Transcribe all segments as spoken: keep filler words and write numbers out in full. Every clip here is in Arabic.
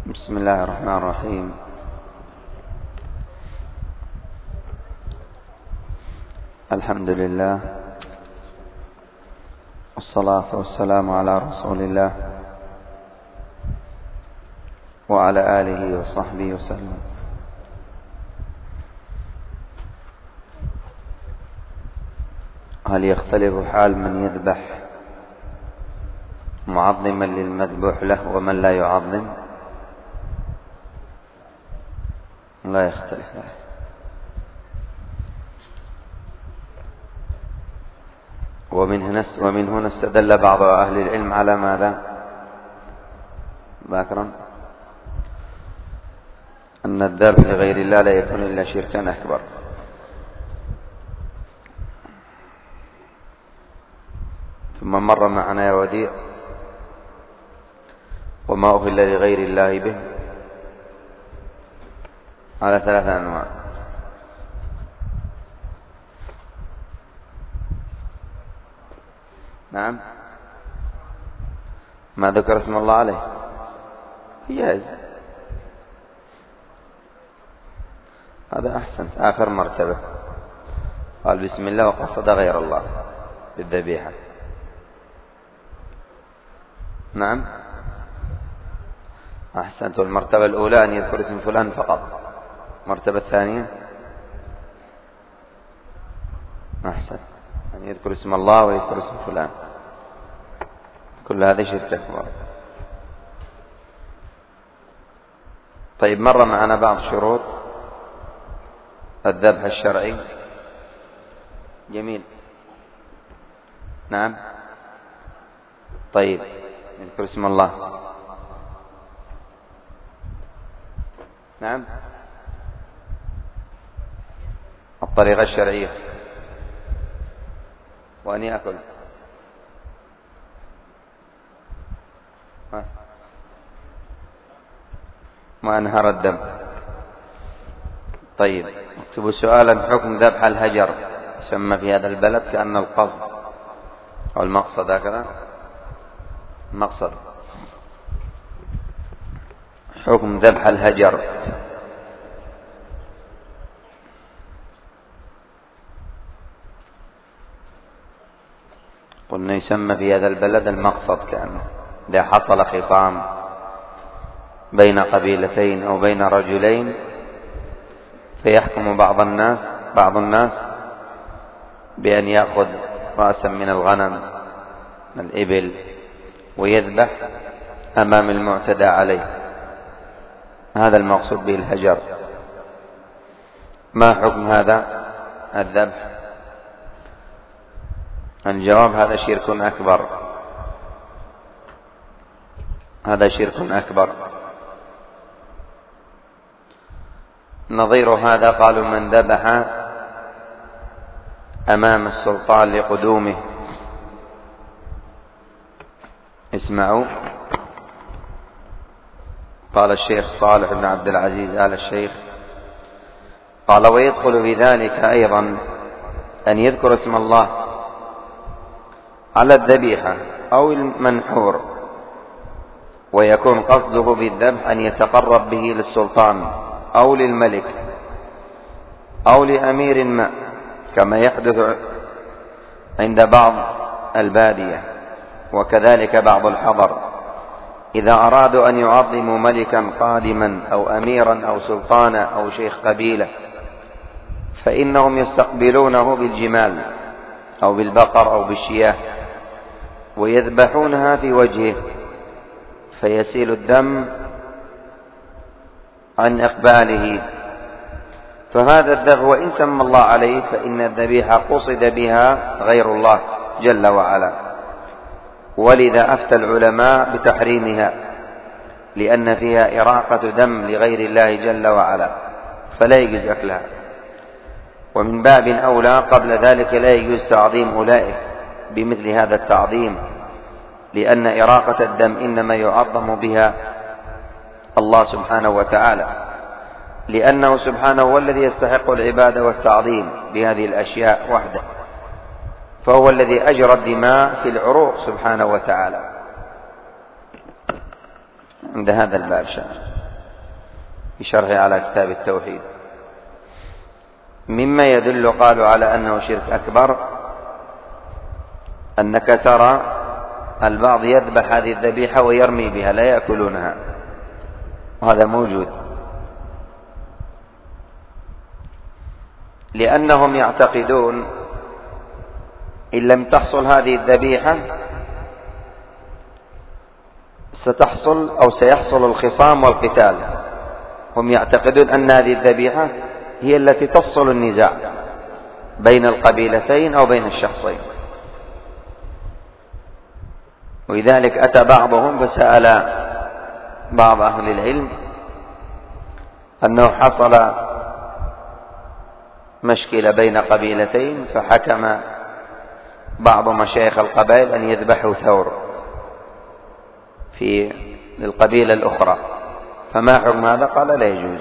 بسم الله الرحمن الرحيم. الحمد لله والصلاة والسلام على رسول الله وعلى آله وصحبه وسلم. هل يختلف حال من يذبح معظما للمذبوح له ومن لا يعظم؟ لا يختلف. ومن هنا ومن هنا استدل بعض أهل العلم على ماذا؟ باكرا أن الذبح لغير الله لا يكون إلا شركا أكبر. ثم مر معنا يا وديع وما أهل لغير الله به على ثلاثة أنواع. نعم، ما ذكر اسم الله عليه يجوز، هذا أحسن. آخر مرتبة قال بسم الله وقصد غير الله بالذبيحة. نعم أحسنت. المرتبة الأولى أن يذكر اسم فلان فقط. المرتبة الثانية أحسن أن يذكر اسم الله ويذكر اسم فلان. كل هذا شرك أكبر. طيب، مر معنا بعض شروط الذبح الشرعي. جميل. نعم. طيب، يذكر اسم الله. نعم. الطريقة الشرعية وأن يأكل ما أنهر الدم. طيب، اكتبوا سؤالا: حكم ذبح الهجر يسمى في هذا البلد كأن القصد أو المقصد، هكذا المقصد. حكم ذبح الهجر. قلنا يسمى في هذا البلد المقصد كأنه إذا حصل خصام بين قبيلتين أو بين رجلين فيحكم بعض الناس بعض الناس بأن يأخذ رأسا من الغنم من الإبل ويذبح أمام المعتدى عليه. هذا المقصود به الهجر. ما حكم هذا الذبح؟ الجواب: هذا شرك أكبر. هذا شرك أكبر. نظير هذا قالوا: من ذبح أمام السلطان لقدومه. اسمعوا، قال الشيخ صالح بن عبد العزيز آل الشيخ قال: ويدخل في ذلك أيضا أن يذكر اسم الله على الذبيحة أو المنحور، ويكون قصده بالذبح أن يتقرب به للسلطان أو للملك أو لأمير ما، كما يحدث عند بعض البادية وكذلك بعض الحضر إذا أرادوا أن يعظموا ملكا قادما أو أميرا أو سلطانا أو شيخ قبيلة، فإنهم يستقبلونه بالجمال أو بالبقر أو بالشياه ويذبحونها في وجهه فيسيل الدم عن إقباله. فهذا الذبح وإن سمى الله عليه فإن الذبيحة قصد بها غير الله جل وعلا، ولذا أفتى العلماء بتحريمها لأن فيها إراقة دم لغير الله جل وعلا، فلا يجوز أكلها. ومن باب أولى قبل ذلك لا يجوز تعظيم أولئك بمثل هذا التعظيم، لأن إراقة الدم إنما يعظم بها الله سبحانه وتعالى، لأنه سبحانه هو الذي يستحق العبادة والتعظيم بهذه الأشياء وحده، فهو الذي أجرى الدماء في العروق سبحانه وتعالى. عند هذا الباب شاء بشرح على كتاب التوحيد. مما يدل قالوا على أنه شرك أكبر أنك ترى البعض يذبح هذه الذبيحة ويرمي بها، لا يأكلونها، وهذا موجود، لأنهم يعتقدون إن لم تحصل هذه الذبيحة ستحصل أو سيحصل الخصام والقتال. هم يعتقدون أن هذه الذبيحة هي التي تفصل النزاع بين القبيلتين أو بين الشخصين. ولذلك أتى بعضهم فسأل بعض أهل العلم أنه حصل مشكلة بين قبيلتين، فحكم بعض مشايخ القبائل أن يذبحوا ثور في القبيلة الأخرى، فما حكم هذا؟ قال لا يجوز.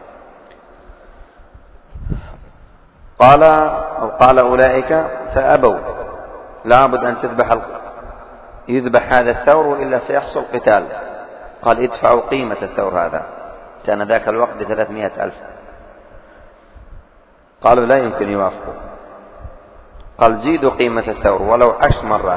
قال قال أولئك فأبوا، لابد أن تذبح يذبح هذا الثور وإلا سيحصل قتال. قال ادفعوا قيمة الثور هذا، كان ذاك الوقت بثلاثمائة ألف. قالوا لا يمكن يوافقوا. قال زيدوا قيمة الثور ولو عشر مرات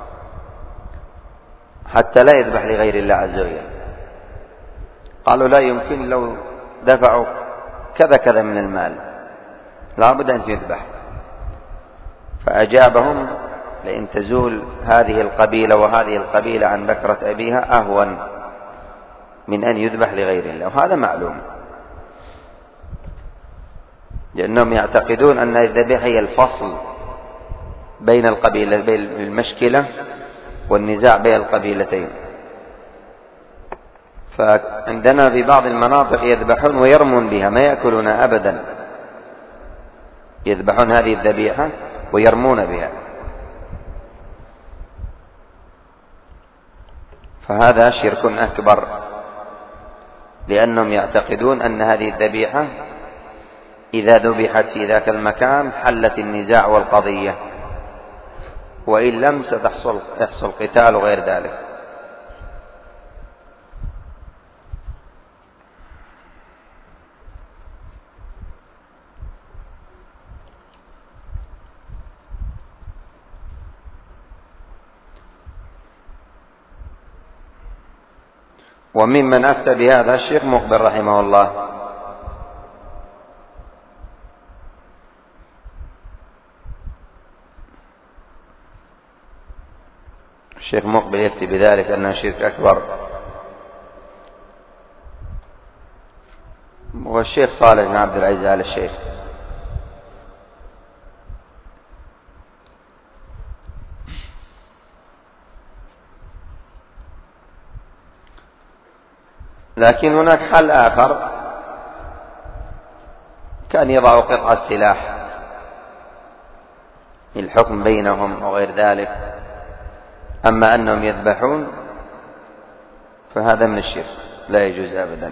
حتى لا يذبح لغير الله عز وجل. قالوا لا يمكن، لو دفعوا كذا كذا من المال لابد أن يذبح. فأجابهم لئن تزول هذه القبيلة وهذه القبيلة عن بكرة أبيها أهون من أن يذبح لغير الله، وهذا معلوم، لأنهم يعتقدون أن الذبيحة هي الفصل بين القبيلة، بين المشكلة والنزاع بين القبيلتين. فعندنا في بعض المناطق يذبحون ويرمون بها، ما يأكلونها أبدا، يذبحون هذه الذبيحة ويرمون بها. فهذا شرك أكبر، لأنهم يعتقدون أن هذه الذبيحة إذا ذبحت في ذاك المكان حلت النزاع والقضية، وإن لم ستحصل يحصل قتال وغير ذلك. وممن أفتى بهذا الشيخ مقبل رحمه الله. الشيخ مقبل يفتي بذلك أنه شرك أكبر، والشيخ صالح بن عبد العزيز آل الشيخ. لكن هناك حل آخر، كان يضع قطعة سلاح الحكم بينهم وغير ذلك. أما أنهم يذبحون فهذا من الشرك، لا يجوز أبدا.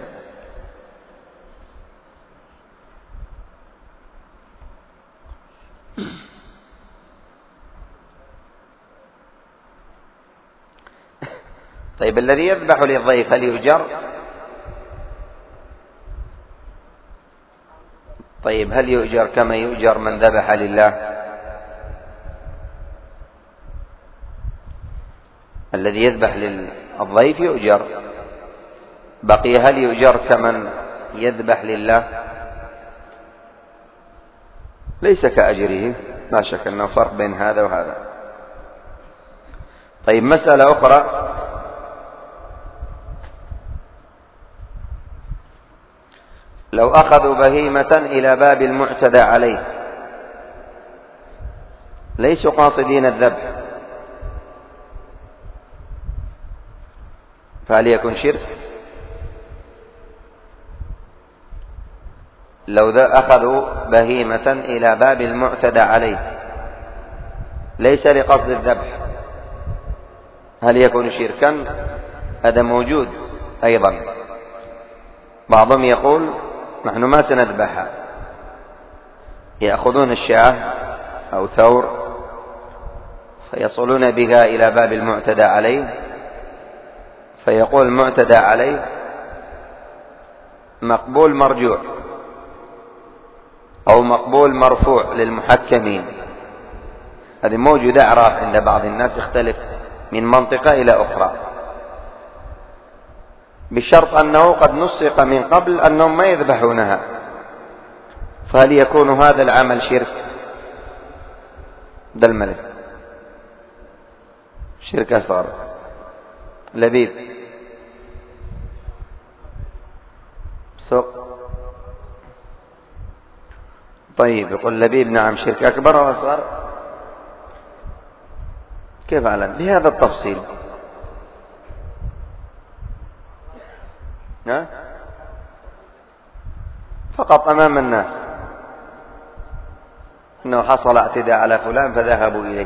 طيب الذي يذبح للضيف هل يؤجر؟ طيب هل يؤجر كما يؤجر من ذبح لله؟ الذي يذبح للضيف يؤجر، بقي هل يؤجر كمن يذبح لله؟ ليس كأجره، لا شك أنه فرق بين هذا وهذا. طيب مسألة أخرى، لو أخذوا بهيمة إلى باب المعتدى عليه ليسوا قاصدين الذبح، فهل يكون شرك؟ لو أخذوا بهيمة إلى باب المعتدى عليه ليس لقصد الذبح، هل يكون شركا؟ هذا موجود أيضا. بعضهم يقول نحن ما سنذبحها، يأخذون الشاة أو ثور فيصلون بها إلى باب المعتدى عليه، فيقول المعتدى عليه مقبول مرجوع أو مقبول مرفوع للمحكمين، هذه موجودة أعراف عند بعض الناس يختلف من منطقة إلى أخرى، بشرط أنه قد نسق من قبل أنهم ما يذبحونها، فهل يكون هذا العمل شرك؟ ده الملك شرك أصغر. لبيب سوق. طيب يقول لبيب نعم شرك أكبر أو أصغر؟ كيف أعلم بهذا التفصيل؟ ها؟ فقط أمام الناس إنه حصل اعتداء على فلان فذهبوا إليه،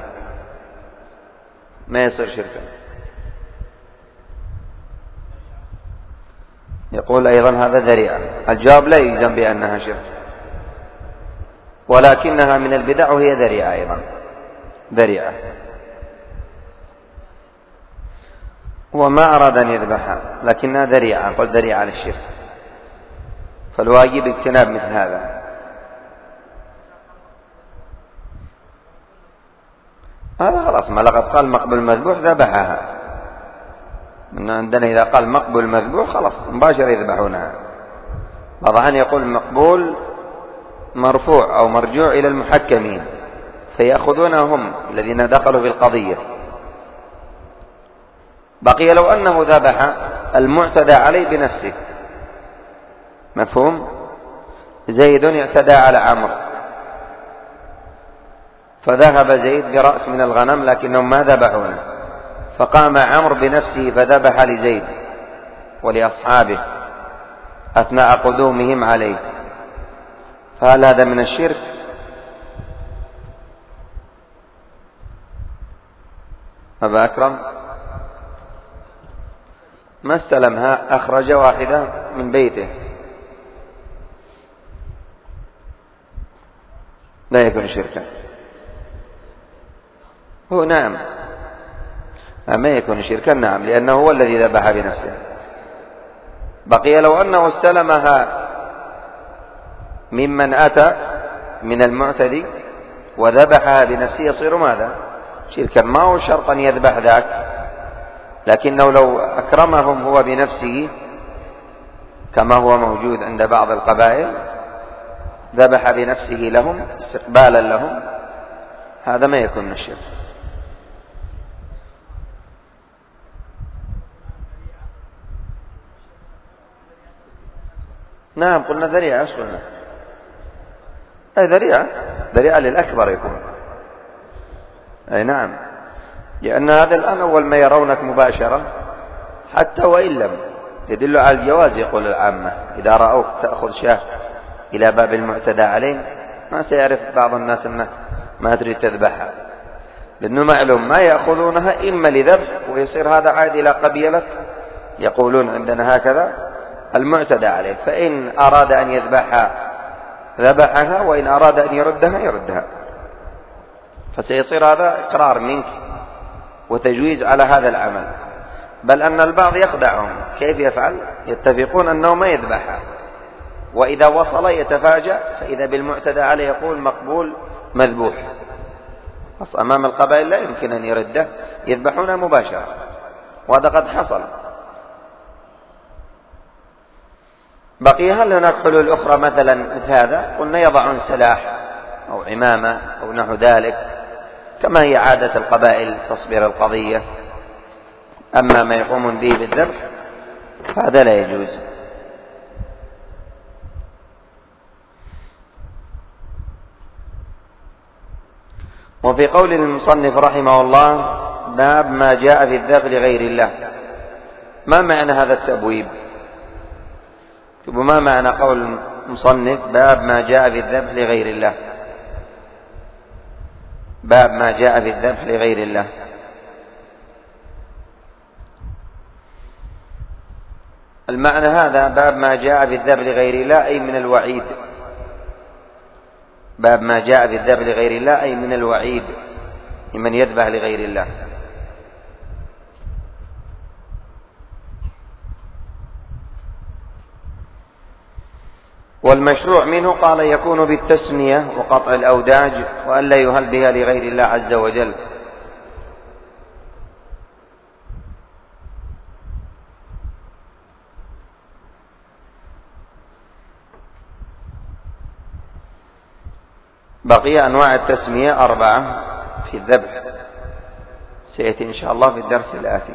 ما يصير شركا. يقول أيضا هذا ذريعة. الجواب لا يلزم بأنها شرك، ولكنها من البدع وهي ذريعة أيضا، ذريعة. وما أراد أن يذبحها لكنها ذريعة، قل ذريعة للشرك، فالواجب اجتناب مثل هذا. هذا خلاص ما لقد قال مقبول المذبوح ذبحها، إن عندنا إذا قال مقبول المذبوح خلاص مباشرة يذبحونها. بعض أن يقول مقبول مرفوع أو مرجوع إلى المحكمين فيأخذونهم الذين دخلوا في القضية. بقي لو أنه ذبح المعتدى عليه بنفسه، مفهوم؟ زيد اعتدى على عمرو فذهب زيد برأس من الغنم لكنهم ما ذبحونه، فقام عمرو بنفسه فذبح لزيد ولأصحابه أثناء قدومهم عليه، فهل هذا من الشرك؟ أبا أكرم ما استلمها، أخرج واحدة من بيته، لا يكون شركا. هو نعم ما يكون شركا، نعم، لأنه هو الذي ذبح بنفسه. بقي لو أنه استلمها ممن أتى من المعتدي وذبحها بنفسه يصير ماذا؟ شركا. ما هو شرط أن يذبح ذاك، لكنه لو أكرمهم هو بنفسه كما هو موجود عند بعض القبائل، ذبح بنفسه لهم استقبالا لهم، هذا ما يكون من الشرك. نعم قلنا ذريعة، ايش قلنا؟ أي ذريعة، ذريعة للأكبر يكون. أي نعم، لأن هذا الآن أول ما يرونك مباشرة حتى وإن لم يدل على الجواز. يقول العامة إذا رأوك تأخذ شاه إلى باب المعتدى عليه ما سيعرف بعض الناس أنه ما تريد تذبحها، لأنه معلوم ما يأخذونها إما لذبح ويصير هذا عاد إلى قبيلة يقولون عندنا هكذا المعتدى عليه، فإن أراد أن يذبحها ذبحها، وإن أراد أن يردها يردها، فسيصير هذا إقرار منك وتجويز على هذا العمل. بل أن البعض يخدعهم، كيف يفعل؟ يتفقون أنه ما يذبحها، وإذا وصل يتفاجأ فإذا بالمعتدى عليه يقول مقبول مذبوح، أمام القبائل لا يمكن أن يرده، يذبحونها مباشرة، وهذا قد حصل. بقي هل هناك حلول أخرى مثلا مثل هذا؟ قلنا يضعون سلاح أو عمامة أو نحو ذلك كما هي عادة القبائل تصبر القضية. أما ما يقومون به بالذبح فهذا لا يجوز. وفي قول المصنف رحمه الله باب ما جاء في الذبح لغير الله، ما معنى هذا التبويب؟ ما معنى قول المصنف باب ما جاء في الذبح لغير الله؟ باب ما جاء في الذبح لغير الله، المعنى هذا باب ما جاء في الذبح لغير الله أي من الوعيد. باب ما جاء في الذبح لغير الله أي من الوعيد لمن يذبح لغير الله. والمشروع منه قال يكون بالتسمية وقطع الأوداج وأن لا يهل بها لغير الله عز وجل. بقي أنواع التسمية أربعة في الذبح، سيأتي إن شاء الله في الدرس الآتي.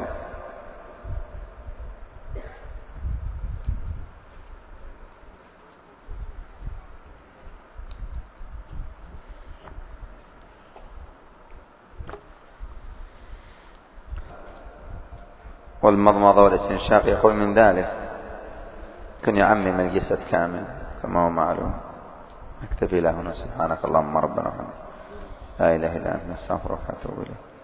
والمضمضة والاستنشاق يقول من ذلك كن يعمم الجسد كامل كما هو معلوم. اكتفي له هنا. سبحانك اللهم ربنا وبحمدك، لا إله إلا أنت، نستغفرك ونتوب إليك.